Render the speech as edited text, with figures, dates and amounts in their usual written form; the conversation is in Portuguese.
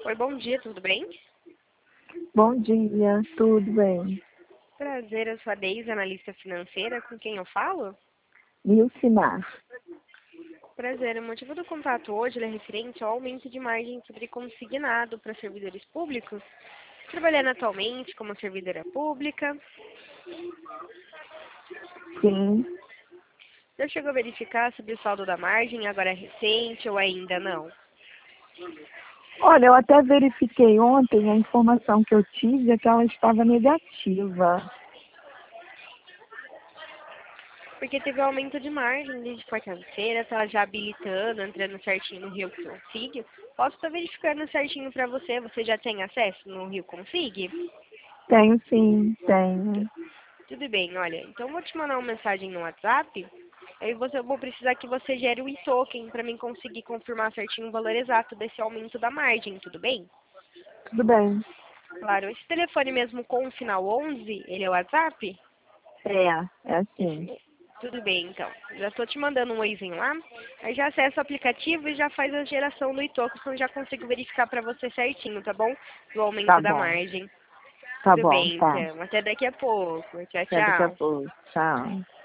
Oi, bom dia, tudo bem? Bom dia, tudo bem? Prazer, eu sou a Deise, analista financeira, com quem eu falo? Nilcimar. Prazer, o motivo do contato hoje é referente ao aumento de margem sobre consignado para servidores públicos, trabalhando atualmente como servidora pública. Sim. Já chegou a verificar sobre o saldo da margem, agora é recente ou ainda não? Olha, eu até verifiquei ontem, a informação que eu tive é que ela estava negativa. Porque teve um aumento de margem desde quarta-feira, tá já habilitando, entrando certinho no Rio Config. Posso estar verificando certinho para você, você já tem acesso no Rio Config? Tenho sim, tenho. Tudo bem, olha, então eu vou te mandar uma mensagem no WhatsApp, aí eu vou precisar que você gere o e-token para mim conseguir confirmar certinho o valor exato desse aumento da margem, tudo bem? Tudo bem. Claro, esse telefone mesmo com o final 11, ele é o WhatsApp? É assim. Tudo bem, então. Já estou te mandando um oizinho lá, aí já acessa o aplicativo e já faz a geração do e-token, que eu já consigo verificar para você certinho, tá bom? Do Tá aumento da bom, margem. tá Tudo bom, bem, tá. então. Até daqui a pouco. Tchau, Até daqui a tchau. pouco. Tchau.